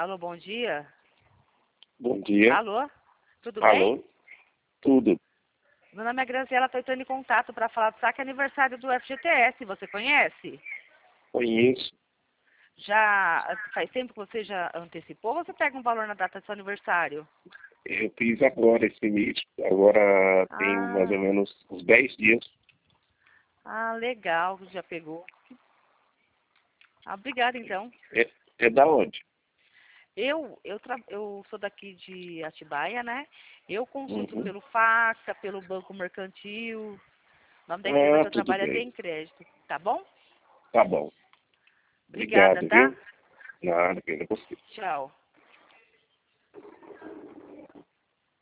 Alô, bom dia. Bom dia. Alô, tudo Alô? bem? Tudo. Meu nome é Graziela, estou entrando em contato para falar do saque aniversário do FGTS. Você conhece? Conheço. Já faz tempo que você já antecipou ou você pega um valor na data do seu aniversário? Eu fiz agora esse mês. Agora tem mais ou Ah, menos uns 10 dias. legal, já pegou. Obrigada, então. É da onde? Eu sou daqui de Atibaia, né? Eu consulto Uhum. pelo Faxa, pelo Banco Mercantil. O nome da empresa Ah, que eu tudo trabalho é bem. Tem Crédito, tá bom? Tá bom. Obrigada, Obrigado, tá? viu? Nada, pena você. Tchau.